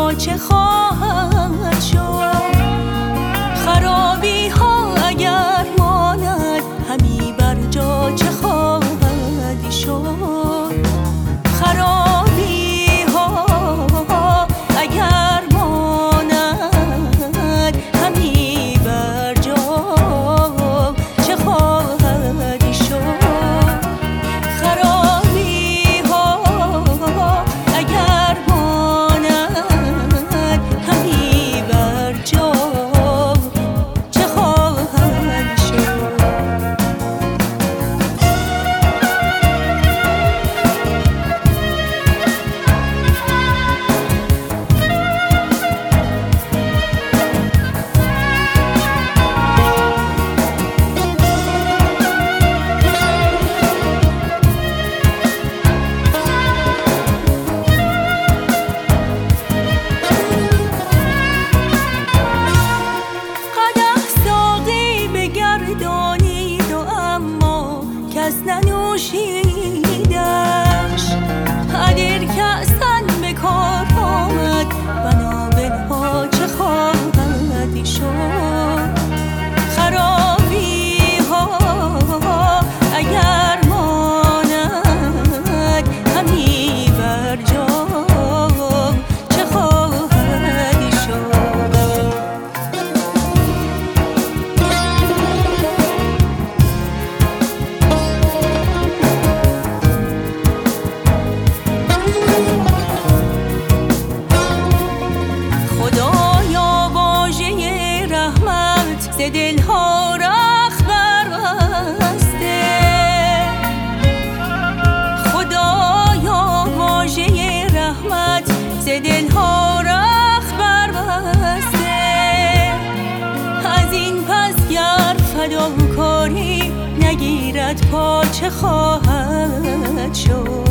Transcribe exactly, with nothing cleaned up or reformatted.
پا چه خواهد شد؟ خرابی ها اگر ماند همی بر جا چه خواهد شد؟ خرابی ها اگر ماند همی بر جا چه خواهد شد؟ خرابی ها اگر ماند همی بر جا چه خواهد شد؟ کس ننوشیدش اگر کسن به کار آمد بنابل ها چه خواهد شد؟ خرابی ها اگر ماند همی بر جا چه خواهد شد؟ ز دلها رخبر بسته، خدایا واژه رحمت ز دلها رخبر بسته. از این پس گر فداکاری نگیرد پا چه خواهد شد؟